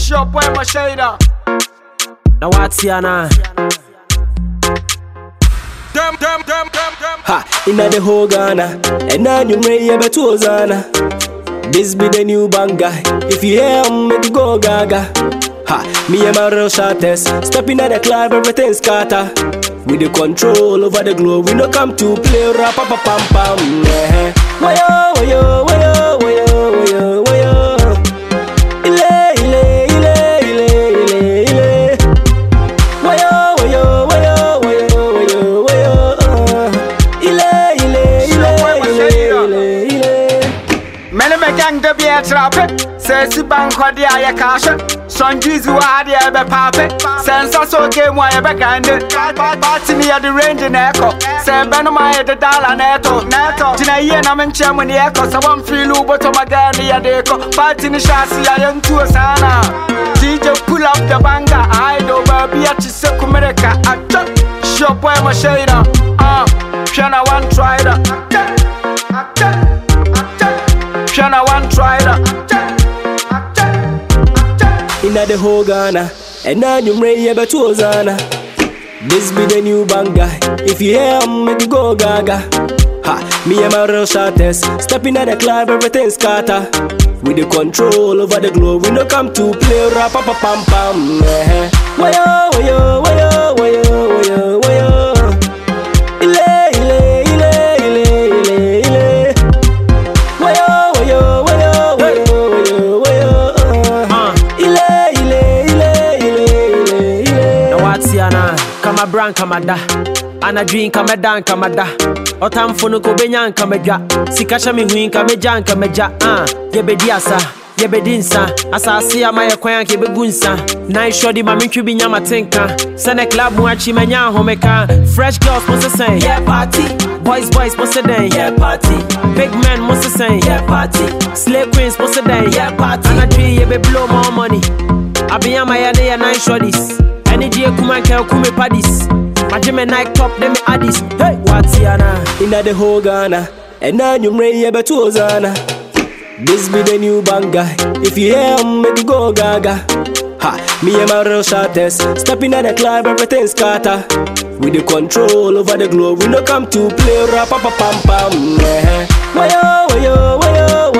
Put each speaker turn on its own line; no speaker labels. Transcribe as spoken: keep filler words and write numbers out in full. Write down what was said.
Sure boy my shader.
Now what's here now?
Dem dem dem dem dem.
Ha, inna the whole Ghana, and now you may ever to Ozana. This be the new banger. If you hear 'em, make you go gaga. Ha, me and my real shotters, stepping at the club, everything's scatter. With the control over the globe, we no come to play rap, pam pam pam. Yeah. Wayo, wayo, wayo, wayo, wayo, wayo. Ile, ile, ile, ile, ile, ile. Wayo, wayo, wayo, wayo, wayo, wayo. Ile, ile, ile, ile, ile, ile.
Many me gang de be a trap. Say si bank or the aya cash. Son Jeezy wa the ebe pape. Sense so game wa ebe kande. Party me at the range in echo. Say ben my the dollar neto neto. Tina ye na men chem when the echo. So one feel ubo to my girl ya deco. Party ni shasi ya young to sana. D J pull up the banger. I do baby at Chisek America. I chop shop boy my shader. Ah, Shana one try that. Shana one try that.
Inna the whole Ghana, and now you may ever to Ozana. This be the new banger. If you hear 'em, make you go gaga. Ha, me and my real shotters, stepping at the club, everything's scatter. With the control over the globe, we no come to play rap, pam pam pam. Yeah. Wayo, wayo, wayo, wayo, wayo, wayo. Ile, ile, ile, ile, ile, ile. Wayo, wayo, wayo, wayo, wayo, wayo. Ile, ile, ile, ile, ile, ile.
Now what's here now? Kama brand kama da. Ana dream kama dan kama da. Otamfunu ko benyan kama ja. Sikasha mi huin kama jan kama ja. Ah, yebedi asa. Yebedi nsa. Asasi ama ye kwan ke begunsa. Nine shodi ma mentwi bi nyama tenka. Sene club mu achi menya homeka. Fresh girls must say yeah party. Boys boys must say yeah party. Big men must say yeah party. Slay queens must say yeah party. Ana dream ye be blow more money. Abiyama ya ne ya nine shorties. Energy kuma ke kuma paddies. Majime Nike top them me addis. Hey, what's here now?
Inna the whole Ghana, and now you may ever to Ozana. This be the new banger. If you hear 'em, make you go gaga. Ha, me and my real shotters, stepping at the club, everything's scatter. With the control over the globe, we no come to play rap, pam pam pam. Yeah. Wayo, wayo, wayo,